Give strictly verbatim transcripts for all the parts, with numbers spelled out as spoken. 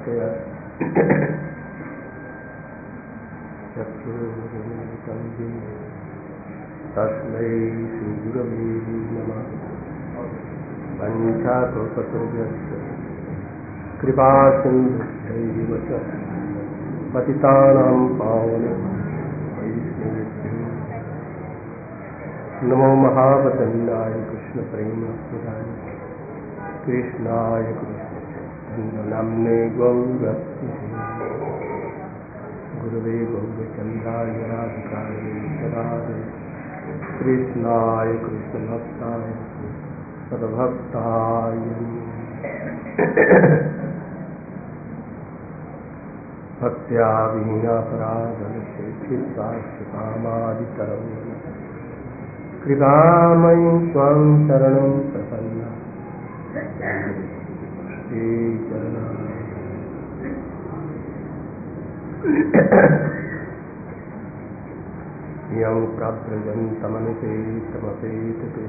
प्रचोदयात् चक्षुरुन्मिलितं येन तस्मै श्रीगुरवे नमः। वञ्चाकल्पतरुभ्यश्च कृपासिन्धुभ्यैव च पतितानां पावनेभ्यो नमो महावदन्याय कृष्णप्रेमप्रदाय कृष्णाय कृष्णचैतन्यनाम्ने गौरक्षिते गुरवे गौरचन्द्राय राधिकायै तदालये कृष्णाय कृष्णभक्ताय सद्भक्ताय भक्त्या विहीनापराधनशेषिताश्रितामादितरं कृपामयि त्वां शरणं प्रपन्ना श्रीचरणा यं प्राप्तजन्तमनुपेतमपेतते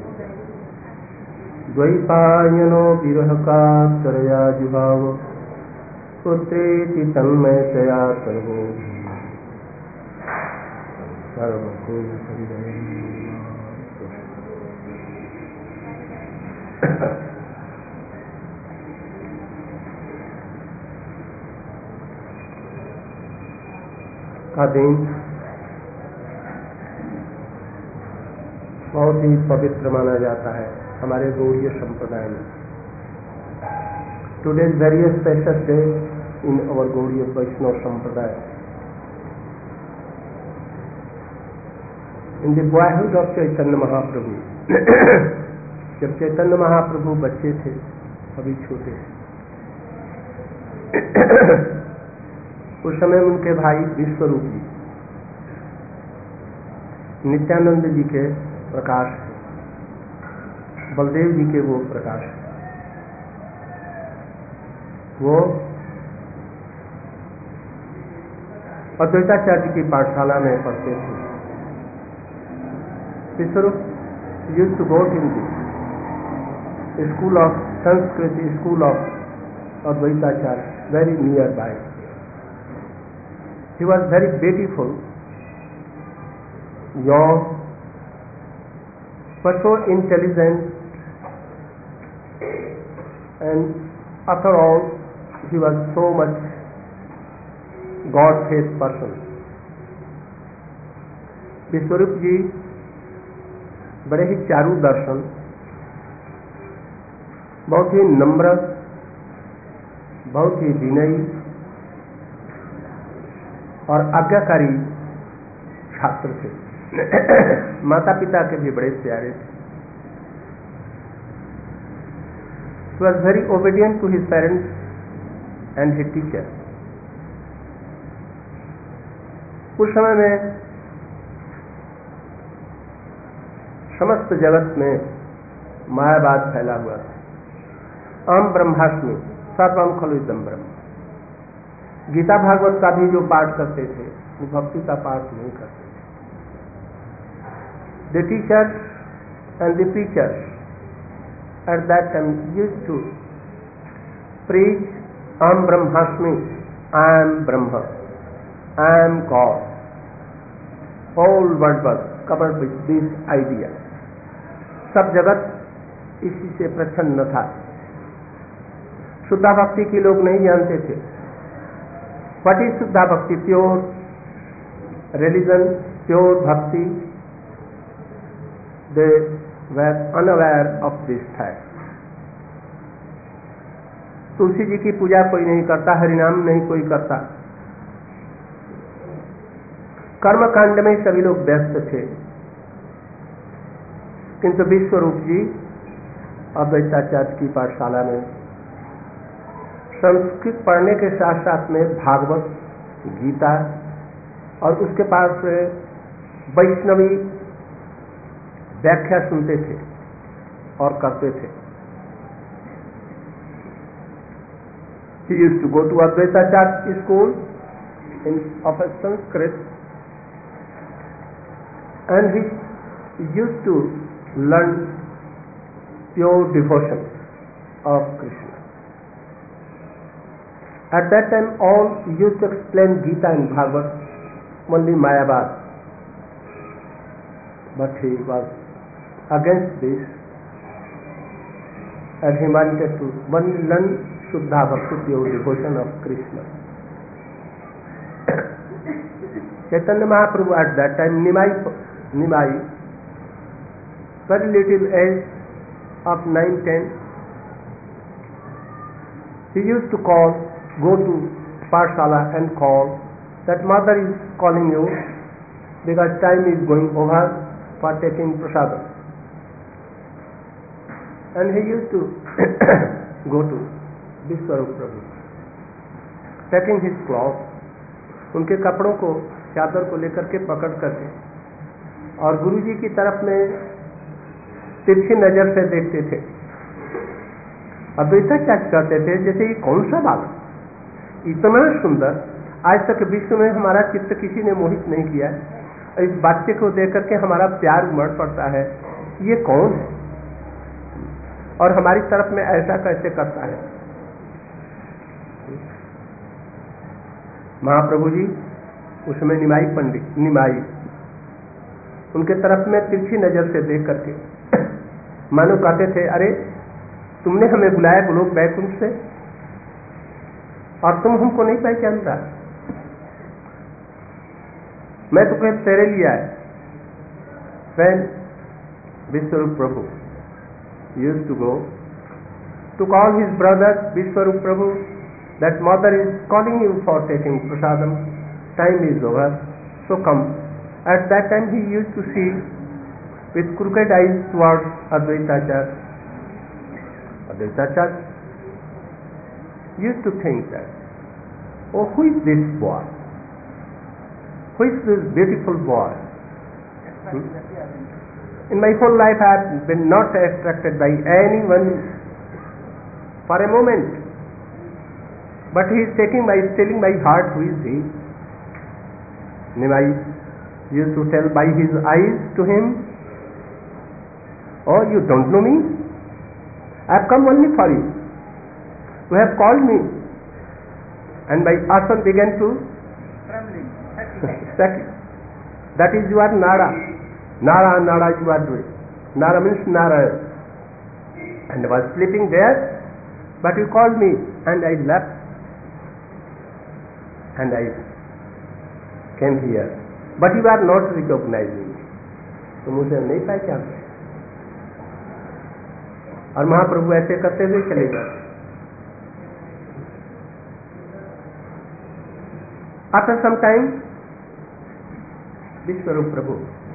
द्वैपायनो विरहकातरया जुभाव पुत्रेति तन्मयतया सर्वो सर्वभूतहृदये का दिन बहुत ही पवित्र माना जाता है हमारे गौड़ीय संप्रदाय में। Today is very special day in our Gaudiya Vaishnava sampradaya. In the boyhood of Chaitanya Mahaprabhu जब चैतन्य महाप्रभु बच्चे थे, अभी छोटे थे, उस समय उनके भाई विश्वरूप जी नित्यानंद जी के प्रकाश थे, बलदेव जी के वो प्रकाश थे। वो अद्वैताचार्य की पाठशाला में पढ़ते थे। विश्वरूप used to go in the school of Sanskrit, school of Advaitacharya, very nearby. He was very beautiful, young, but so intelligent, and after all, he was so much God-faith person. विश्वरूप जी बड़े ही चारु दर्शन, बहुत ही नम्र, बहुत ही विनयी और आज्ञाकारी छात्र थे। माता पिता के भी बड़े प्यारे थे। He was very obedient to his parents and his teacher. उस समय में समस्त जगत में मायावाद फैला हुआ था। अहम ब्रह्मास्मि सर्वम खलु इदं ब्रह्म। गीता भागवत का भी जो पाठ करते थे वो भक्ति का पाठ नहीं करते थे। The teachers and the preachers at that time used to preach Aham Brahmasmi, I am Brahma, I am God. Whole world was covered with this idea. सब जगत इसी से प्रसन्न था। शुद्धा भक्ति के लोग नहीं जानते थे। What is shuddha bhakti? Pure religion, pure bhakti. They were unaware of this fact. Tulsi ji की पूजा कोई नहीं करता, हरिनाम नहीं कोई करता। कर्म कांड में सभी लोग व्यस्त थे, किंतु विश्वरूप जी अद्वैताचार्य की पाठशाला में संस्कृत पढ़ने के साथ साथ में भागवत, गीता और उसके पास वैष्णवी व्याख्या सुनते थे और करते थे। He used to go to Advaitacharya school in of Sanskrit, and he used to learn pure devotion of Krishna. At that time, all used to explain Gita and Bhagavad, only Mayavad. But he was against this, and he wanted to only learn Shuddha Bhakti, pure devotion of Krishna. Chaitanya Mahaprabhu at that time, Nimai, Nimai, very little age of nine, ten, he used to call, go to Pathshala and call that mother is calling you because time is going over for taking prasadam. And he used to go to Vishwarup Prabhu, taking his cloth, उनके कपड़ों को, चादर को लेकर के पकड़ करके, और गुरुजी की तरफ में तिरछी नजर से देखते थे। अद्वैताचार्य कहते थे जैसे ये कौन सा बालक, इतना सुंदर, आज तक विश्व में हमारा चित्त किसी ने मोहित नहीं किया, इस बच्चे को देख करके हमारा प्यार उमड़ पड़ता है, ये कौन है और हमारी तरफ में ऐसा कैसे करता है। महाप्रभु जी उसमें निमाई पंडित, निमाई उनके तरफ में तिरछी नजर से देख करके मानो कहते थे, अरे तुमने हमें बुलाया गोलोक वैकुंठ से और तुम हमको नहीं पहचानता, मैं तो कहीं तेरे लिए आया। When Vishwarup Prabhu used to go to call his brother Vishwarup Prabhu, that mother is calling you for taking prasadam, time is over, so come. At that time he used to see with crooked eyes towards Advaitacharya. Advaitacharya used to think that, oh, who is this boy? Who is this beautiful boy? Hmm? In my whole life I have been not attracted by anyone for a moment. But he is taking my, stealing my heart. Who is he? Nimai used to tell by his eyes to him, oh, you don't know me? I have come only for you. You have called me. And my asana began to trembling. That is your nada. Nara, nara you are doing. Nara means nara. And I was sleeping there, but you called me and I left. And I came here. But you are not recognizing me. तो मुझे नहीं पहचानते। और महाप्रभु ऐसे करते हुए चले गए। After some time, Vishwarup Prabhu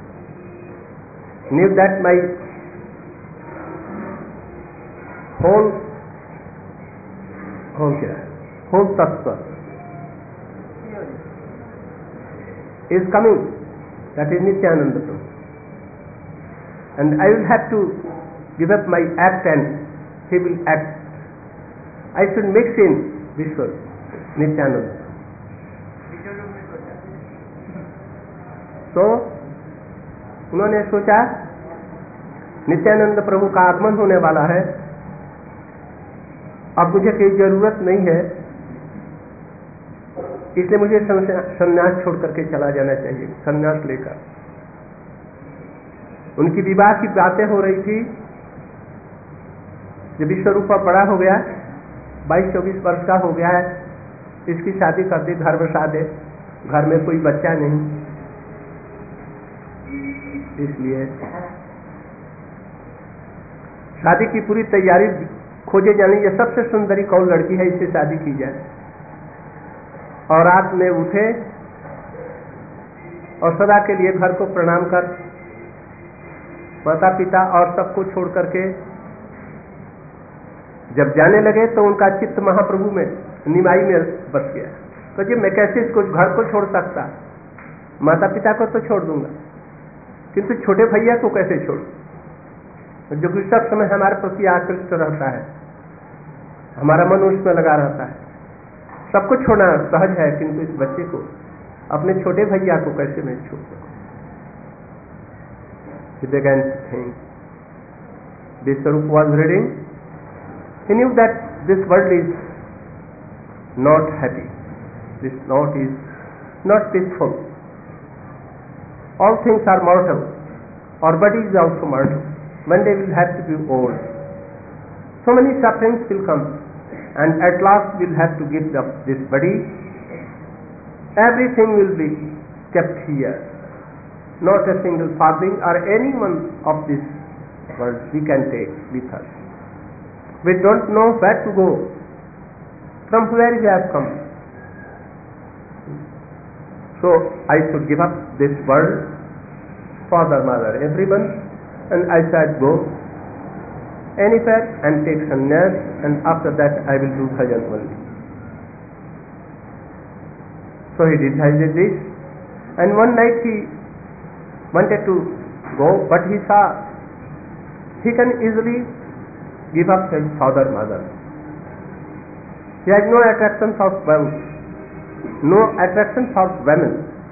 knew that my whole whole क्या whole tattva is coming, that is Nityananda Prabhu, and I will have to give up my act and he will act. I should mix in Vishwa, Nityananda. तो उन्होंने सोचा नित्यानंद प्रभु का आगमन होने वाला है, अब मुझे कोई जरूरत नहीं है, इसलिए मुझे संन्यास छोड़ करके चला जाना चाहिए। संन्यास लेकर उनकी विवाह की बातें हो रही थी। जब विश्वरूपा बड़ा हो गया, बाईस चौबीस वर्ष का हो गया है, इसकी शादी कर दी, घर बसा दे, घर में कोई बच्चा नहीं, इसलिए शादी की पूरी तैयारी खोजे जानी, ये सबसे सुंदरी कौन लड़की है, इससे शादी की जाए। और रात में उठे और सदा के लिए घर को प्रणाम कर माता पिता और सबको छोड़ करके जब जाने लगे तो उनका चित्त महाप्रभु में, निमाई में बस गया। तो जी मैं कैसे इसको घर को छोड़ सकता, माता पिता को तो छोड़ दूंगा, किंतु छोटे भैया को कैसे छोड़ूं, जो कि सब समय हमारे प्रति आकृष्ट रहता है, हमारा मन उसमें लगा रहता है। सबको छोड़ना सहज है, किंतु इस बच्चे को, अपने छोटे भैया को कैसे मैं छोड़ सकूं। He began to think. Vishwarup was reading. He knew that this world is not happy. This note is not peaceful. All things are mortal. Our body is also mortal. One day we will have to be old. So many sufferings will come, and at last we will have to give up this body. Everything will be kept here. Not a single farthing or any one of this world we can take with us. We don't know where to go, from where we have come. So I should give up this world, father, mother, everyone, and I said go anywhere and take sannyas, and after that I will do bhajan only. So he decided this, and one night he wanted to go, but he saw he can easily give up his father, mother. He has no attraction for wealth, no attraction for women.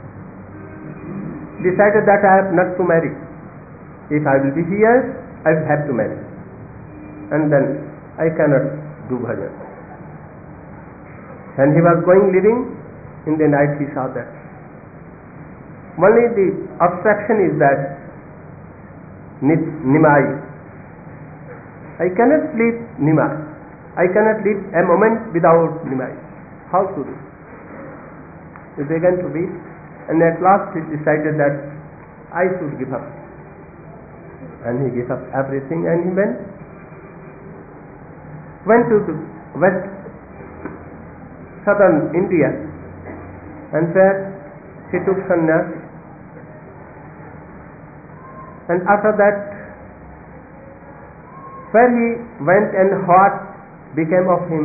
Decided that I have not to marry. If I will be here, I will have to marry, and then I cannot do bhajan. When he was going living, in the night he saw that only the obstruction is that nimai. I cannot live nimai. I cannot live a moment without nimai. How to do? He began to weep, and at last he decided that I should give up. And he gave up everything, and he went went to the west southern India, and there he took sannyas. And after that, where he went and what became of him,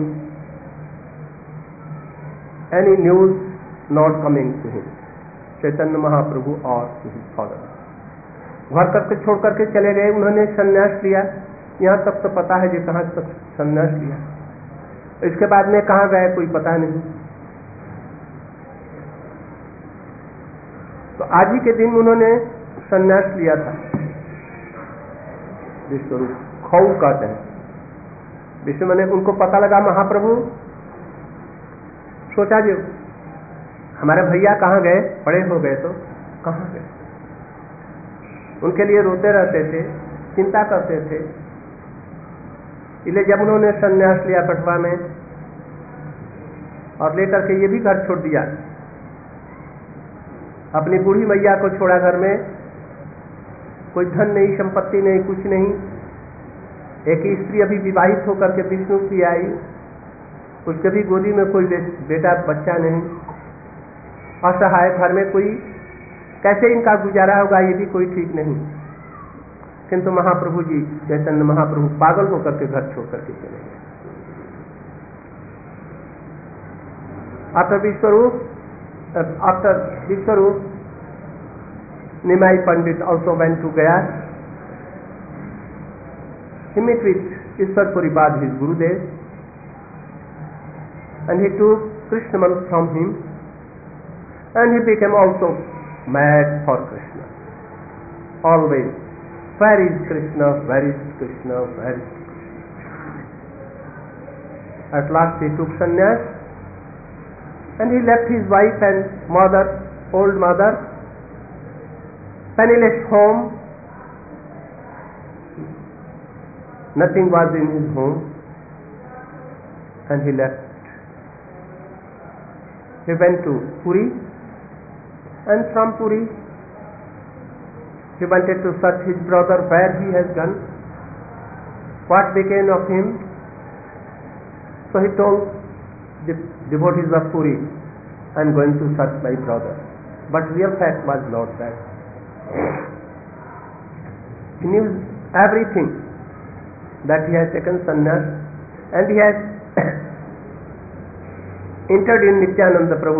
any news not coming to him, Chaitanya Mahaprabhu और his father. घर करके छोड़ करके चले गए, उन्होंने संन्यास लिया. यहाँ तक तो पता है जी कहाँ तक संन्यास लिया, इसके बाद में कहाँ गए कोई पता नहीं. तो आज ही के दिन उन्होंने संन्यास लिया था. विश्वरूप खौ कहते हैं. विश्व मैंने उनको पता लगा महाप्रभु, सोचा जी हमारे भैया कहाँ गए, बड़े हो गए तो कहाँ गए. उनके लिए रोते रहते थे, चिंता करते थे. इसलिए जब उन्होंने संन्यास लिया कठवा में और लेकर के ये भी घर छोड़ दिया, अपनी बूढ़ी मैया को छोड़ा घर में, कोई धन नहीं, संपत्ति नहीं, कुछ नहीं. एक स्त्री अभी विवाहित होकर के विष्णु की आई, उसके भी गोदी में कोई बेटा बच्चा नहीं. असहाय घर में कोई, कैसे इनका गुजारा होगा ये भी कोई ठीक नहीं. किंतु महाप्रभु जी चैतन्य महाप्रभु पागल होकर के घर छोड़ करके चले गए. After Vishwarup after Vishwarup, Nimai Pandit also went to Gaya. He met with Ishwar Puripad, his Gurudev, and he took Krishna mantra from him, and he became also mad for Krishna. Always, where is Krishna, where is Krishna, where is Krishna. At last he took sannyas, and he left his wife and mother, old mother, penniless home. Nothing was in his home, and he left. He went to Puri, and from Puri he wanted to search his brother where he has gone, what became of him. So he told the devotees of Puri, I am going to search my brother. But real fact was not that. He knew everything, that he has taken sannyas, and he has entered in Nityananda Prabhu.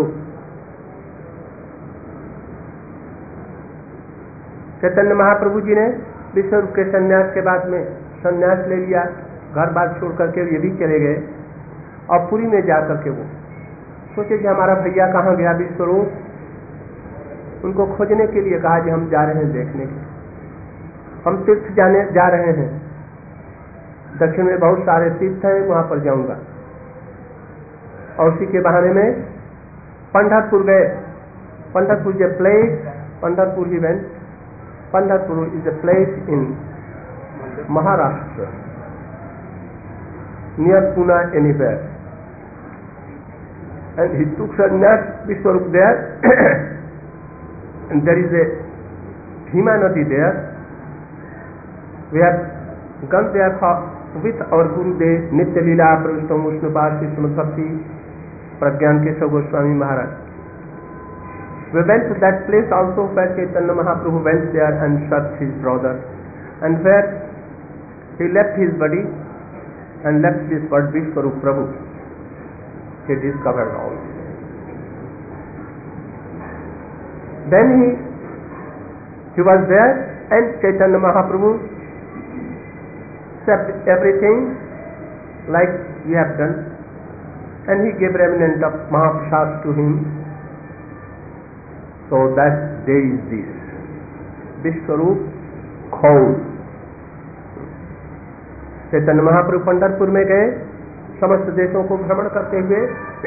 Chaitanya Mahaprabhu ji ने विश्वरूप के संन्यास के बाद में संन्यास ले लिया, घर बार छोड़ करके ये भी चले गए. और पुरी में जाकर के वो सोचे कि हमारा भैया कहाँ गया विश्वरूप. उनको खोजने के लिए कहा कि हम जा रहे हैं देखने के, हम तीर्थ जाने जा रहे हैं, दक्षिण में बहुत सारे तीर्थ हैं, वहां पर जाऊंगा. और उसी के बहाने में पंढरपुर गए. Pandharpur is a place, Pandharpur he went. Pandharpur is a place in Maharashtra, near Pune, anywhere. And he took sannyas Vishwarup there, and there is a Bhima Nadi there. We have gone there for, with our Gurudev, Nitya Leela, Pravishtam Vishnupad, Srimad Bhakti, Pragyan Keshav Goswami Maharaj. We went to that place also where Chaitanya Mahaprabhu went there and searched his brother, and where he left his body and left this word Vishwarup Prabhu. He discovered all. Then he he was there, and Chaitanya Mahaprabhu said everything like we have done, and he gave remnant of Mahaprasad to him. So that day is this Vishwarup Khaur. Chaitanya Mahaprabhu Pandharpur में गए, समस्त देशों को भ्रमण करते हुए,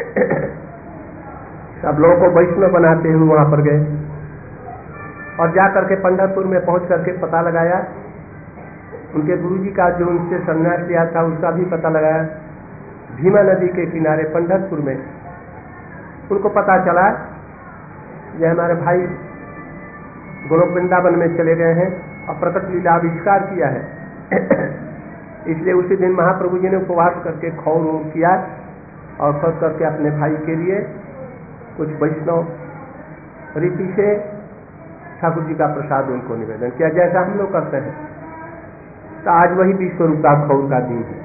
सब लोगों को वैष्णव बनाते हुए वहां पर गए, और जाकर के पंढरपुर में पहुंच करके पता लगाया, उनके गुरुजी का जो उनसे संन्यास लिया था उसका भी पता लगाया. भीमा नदी के किनारे पंढरपुर में उनको पता चला ये हमारे भाई गोलोक वृंदावन में चले गए हैं और प्रकट लीला आविष्कार किया है. इसलिए उसी दिन महाप्रभु जी ने उपवास करके खौर किया और खौर करके अपने भाई के लिए कुछ वैष्णव रीति से ठाकुर जी का प्रसाद उनको निवेदन किया, जैसा हम लोग करते हैं. तो आज वही विश्वरूप का खौर का दिन है.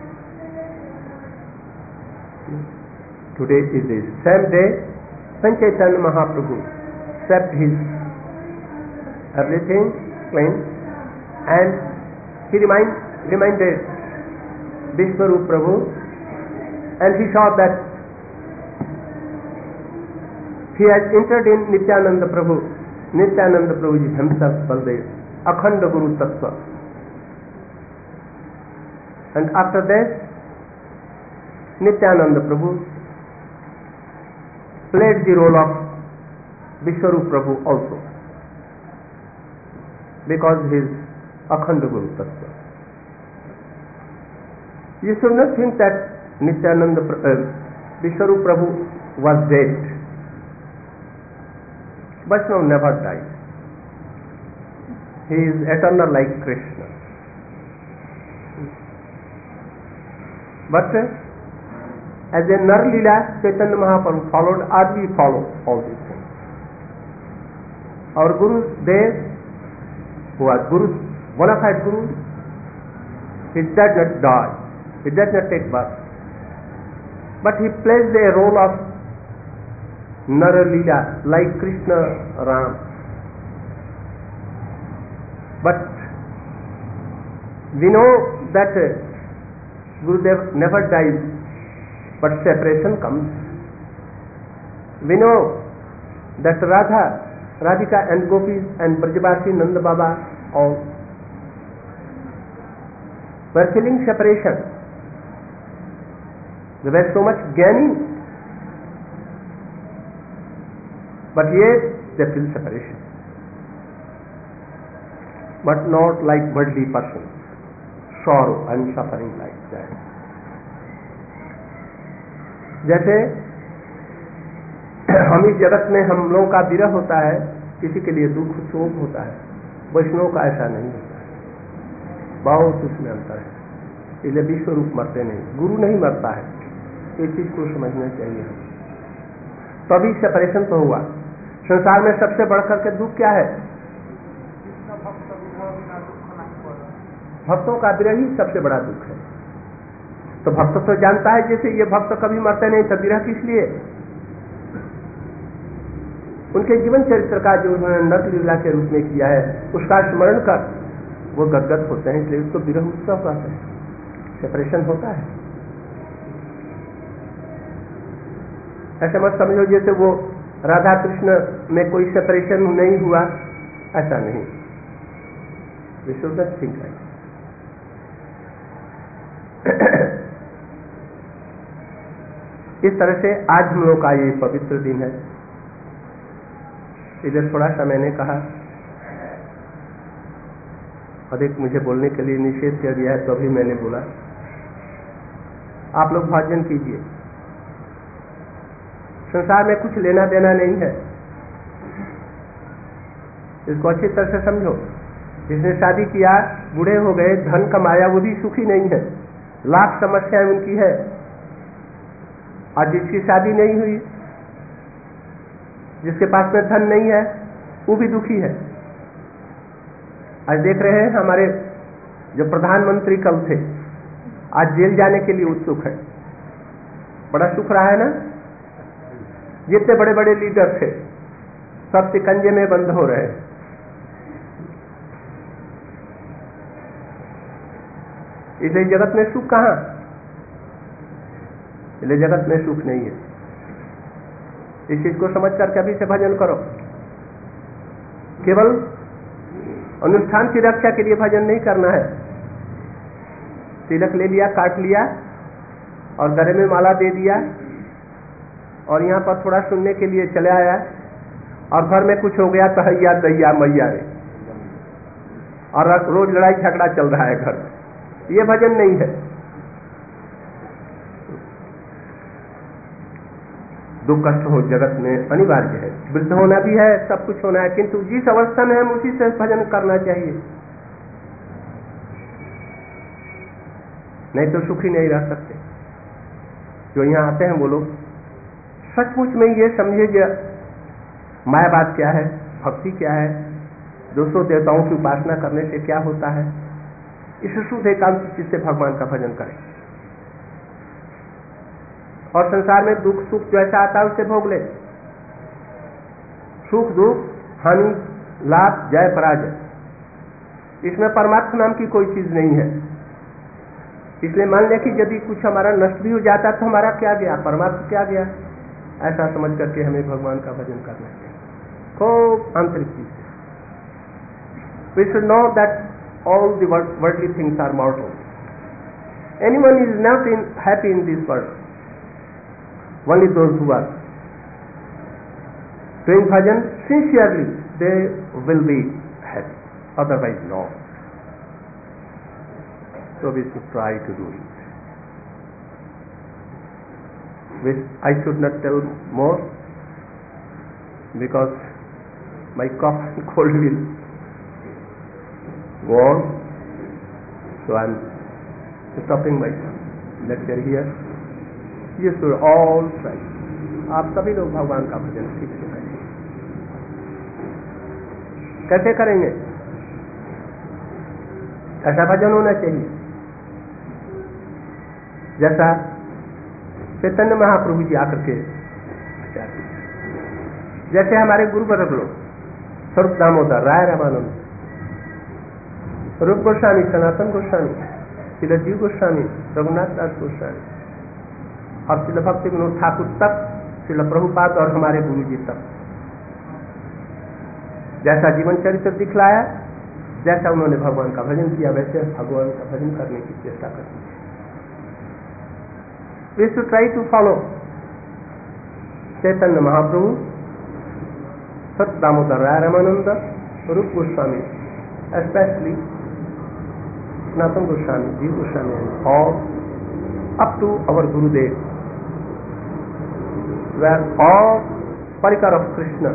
Today is this same day when Chaitanya Mahaprabhu swept his everything clean, and he remind, reminded Vishwarup Prabhu, and he saw that he has entered in Nityananda Prabhu. Nityananda Prabhu is himself Baldev, Akhanda Guru Tattva. And after that, Nityananda Prabhu played the role of Vishwarup Prabhu also, because he is Akhanda Guru Tattva. You should not think that Nityananda uh, Vishwarup Prabhu was dead. Vaishnava never dies. He is eternal like Krishna. But uh, as a Nar Leela, Chaitanya Mahaprabhu followed, or we follow all these things. Our Guru Dev, who was Guru, bona fide Guru, he did not die. He does not take birth, but he plays a role of Nara Leela like Krishna Ram. But we know that uh, Gurudev never dies, but separation comes. We know that Radha, Radhika and Gopis and Brajavasi Nanda Baba all were feeling separation. They were so much gaining, but yet they feel separation. But not like worldly persons, sorrow and suffering like that. जैसे हम इस जगत में हम लोगों का विरह होता है, किसी के लिए दुख शोक होता है, वैष्णव का ऐसा नहीं होता है, बहुत उसमें अंतर है. इसलिए विश्वरूप मरते नहीं, गुरु नहीं मरता है. ये चीज को समझना चाहिए. तभी सेपरेशन तो हुआ. संसार में सबसे बढ़कर के दुख क्या है? भक्तों का विरह ही सबसे बड़ा दुख है. तो भक्त तो जानता है जैसे ये भक्त कभी मरते नहीं, तो विरह किस लिए? उनके जीवन चरित्र का जो उन्होंने नर लीला के रूप में किया है उसका स्मरण कर वो गदगद होते हैं, इसलिए उसको विरह उत्सव कहते हैं. सेपरेशन होता है. ऐसे मत समझो जैसे वो राधा कृष्ण में कोई सेपरेशन नहीं हुआ, ऐसा नहीं. We should not think like. इस तरह से आज हम लोग का ये पवित्र दिन है। इधर थोड़ा सा मैंने कहा, अधिक मुझे बोलने के लिए निषेध कर दिया है, तो अभी मैंने बोला आप लोग भोजन कीजिए। संसार में कुछ लेना देना नहीं है, इसको अच्छी तरह से समझो। जिसने शादी किया, बूढ़े हो गए, धन कमाया, वो भी सुखी नहीं है, लाख समस्याएं उनकी है। और जिसकी शादी नहीं हुई, जिसके पास में धन नहीं है, वो भी दुखी है। आज देख रहे हैं हमारे जो प्रधानमंत्री कल थे, आज जेल जाने के लिए उत्सुक है। बड़ा सुख रहा है ना। जितने बड़े बड़े लीडर थे सब शिकंजे में बंद हो रहे हैं। इसलिए जगत में सुख कहां? इसलिए जगत में सुख नहीं है। इस चीज को समझ करके अभी से भजन करो। केवल अनुष्ठान की रक्षा के लिए भजन नहीं करना है। तिलक ले लिया, काट लिया और गले में माला दे दिया और यहाँ पर थोड़ा सुनने के लिए चले आया, और घर में कुछ हो गया तो हैया दैया मैया रे, और रोज लड़ाई झगड़ा चल रहा है घर में। ये भजन नहीं है। दुख कष्ट हो जगत में अनिवार्य है, वृद्ध होना भी है, सब कुछ होना है, किंतु जिस अवस्था में हम उसी से भजन करना चाहिए, नहीं तो सुखी नहीं रह सकते। जो यहाँ आते हैं वो लोग सचमुच में ये समझे कि मायावाद क्या है, भक्ति क्या है, दो सौ देवताओं की उपासना करने से क्या होता है। इस शुद्ध एकांत चित्त से भगवान का भजन करें और संसार में दुख सुख जैसा आता है उसे भोग ले। सुख दुख, हानि लाभ, जय पराजय, इसमें परमात्मा नाम की कोई चीज नहीं है। इसलिए मान ले कि यदि कुछ हमारा नष्ट भी हो जाता तो हमारा क्या गया, परमात्मा क्या गया, ऐसा समझ करके हमें भगवान का भजन करना चाहिए खूब आंतरिक चीज से। We should know that all the worldly things are mortal. Anyone is not in, happy in this world. Only those who are doing bhajan sincerely, they will be happy. Otherwise, no. So we should try to do it. Which I should not tell more because my cough and cold will go on. So I am stopping my lecture here. You should all try. आप सभी लोग भगवान का भजन ठीक से करें। कैसे करेंगे? ऐसा भजन होना चाहिए जैसा चैतन्य महाप्रभु जी आकर के, जैसे हमारे गुरु वर्ग लोग स्वरूप दामोदर, राय रामानंद, रूप गोस्वामी, सनातन गोस्वामी, श्रील जीव गोस्वामी, रघुनाथ दास गोस्वामी और श्रील भक्ति विनोद ठाकुर तक, श्रील प्रभुपाद और हमारे गुरु जी तक, जैसा जीवन चरित्र दिखलाया, जैसा उन्होंने भगवान का भजन किया, वैसे भगवान का भजन करने की चेष्टा करनी है। We should try to follow Chaitanya Mahaprabhu, Sat Damodar Raya Ramananda, Rup Goswami, especially Sanatana Goswami, Jiva Goswami, and all up to our Gurudev, were all parikar of Krishna.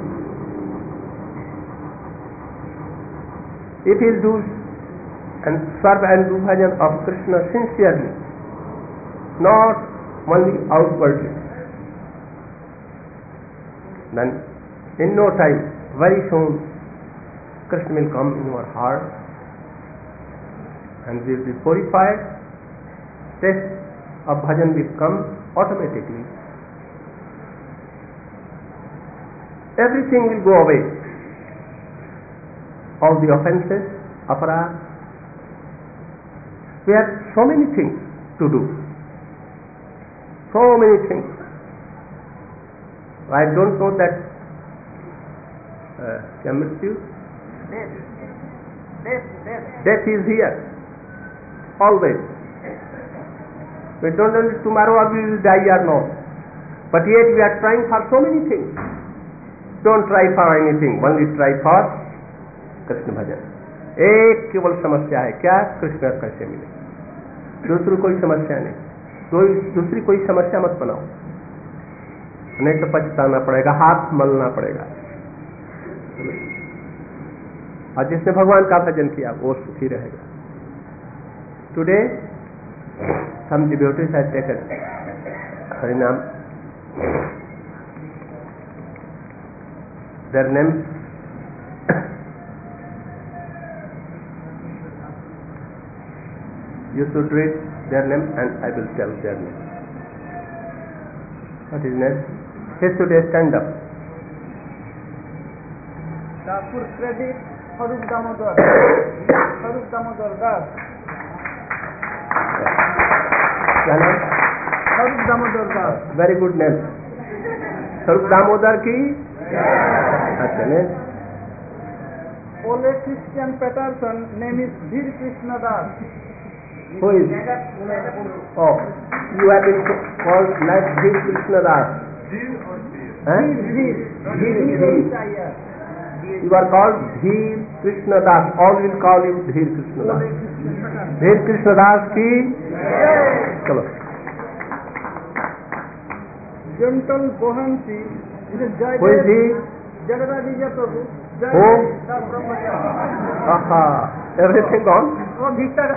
If he does and serve and do bhajan of Krishna sincerely, not only outwardly, then in no time, very soon, Krishna will come in your heart and will be purified. Taste of bhajan will come automatically. Everything will go away. All the offenses, aparad. We have so many things to do. So many things. I don't know that uh, mrityu? Death. Death. Death. Death is here. Always. We don't know tomorrow we will die or not. But yet we are trying for so many things. Don't try for anything, only try for Krishna भजन. एक केवल समस्या है, क्या? कृष्ण कैसे मिले. दूसरी कोई समस्या नहीं. कोई दूसरी कोई समस्या मत बनाओ, नहीं तो पछताना पड़ेगा, हाथ मलना पड़ेगा. और जिसने भगवान का भजन किया वो सुखी रहेगा. Today some devotees have taken Harinam. Their names you should read their name and I will tell their name. What is next? He should stand up. Thakur credit Harup Damodar. Harup Damodar Das. क्या नाम? Harup Damodar Das. Very good name. स्वरूप दामोदर की. अच्छा ने. Ole Christian Patterson, name is Dhir Krishna Das. Who is? Oh, you have been called like Dhir Krishna Das. Huh? Dhir. Dhir, Dhir. You are called Dhir Krishna Das. All will call you Dhir Krishna Das. Dhir Krishna Das की. चलो. Gentle Bohansi. Who is he? Jagadadija Prabhu. Who? Aha. Everything gone? Oh, Bhikta.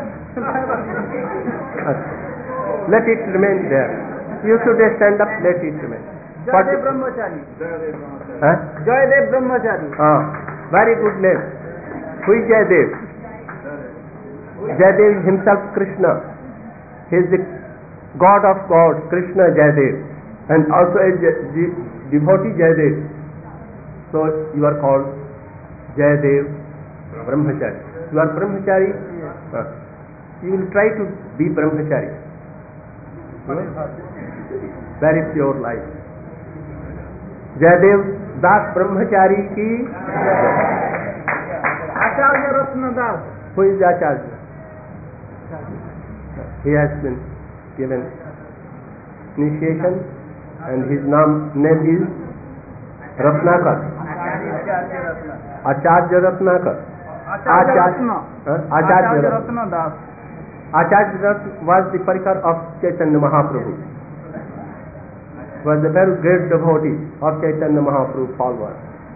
Let it remain there. You should stand up, let it remain. Jayadev Brahmachari. Huh? Jayadev Brahmachari. Ah, very good name. Who is Jayadev? Jayadev is himself Krishna. He is the God of God, Krishna Jayadev. And also a de- devotee Jayadev. So you are called Jayadev Brahmachari. You are Brahmachari? Ah. You will try to be Brahmachari. Very pure life. Jayadev Das Brahmachari ki. Acharya Ratna Das. Who is Acharya? He has been given initiation and his name, name is Ratnakar. Acharya Ratnakar. Acharya Ratna. Huh? Acharya Ratna. Ratna Das. Acharya Ratna was the parikar of Chaitanya Mahaprabhu. Was a very great devotee of Chaitanya Mahaprabhu follower.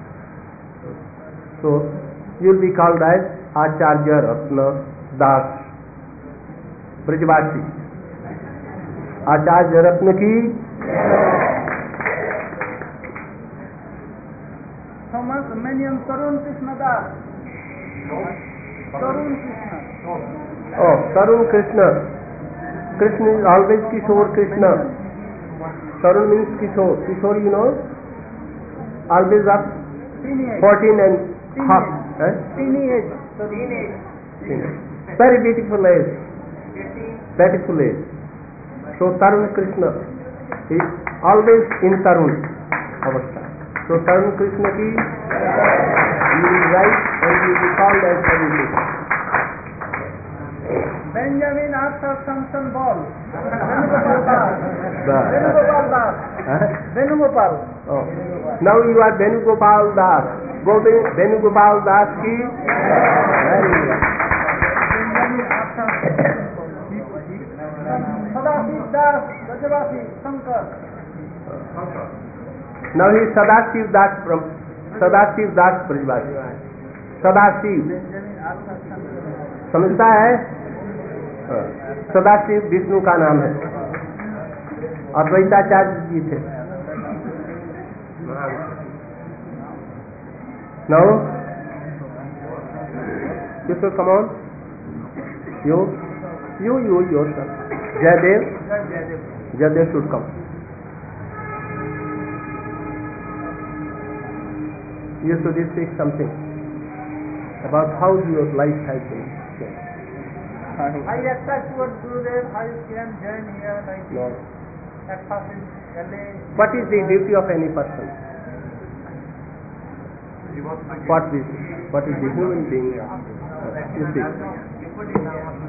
So you will be called as Acharya Ratna Das Brajvasi. Acharya Ratna ki. Thomas Manion Tarun Krishna Das. Tarun Krishna. Oh, Tarun Krishna. Krishna is always Kishore Krishna. Tarun means Kishore. Kishore, you know, always up Teenage. fourteen and half. Eh? Teenage. Very beautiful age. Beautiful age. So Tarun Krishna is always in Tarun avastha. So Tarun Krishna ki you will write and you will be called as everything. Benjamin Arthur Samson Ball. Venugopal Das. Venugopal Das. Huh? Venugopal. Oh. Now you are Venugopal Das. Govind Venugopal Das ki. Very good. Benjamin Arthur. Sadasiv Das. Rajavasi. Shankar. Now he is Sadasiv Das from Sadasiv Das Brajvasi. Sadasiv. Benjamin Arthur Shankar. समझता है? सदाशिव विष्णु का नाम है. अद्वैताचार्य जी थे. Now you should come on. You, you, you yourself. Jayadev. Jayadev should come. You should speak something about how your life has been changed. I accept what Gurudev, I can join here like No. at first in L A. What is the duty of any person? What is what is the human being? You see.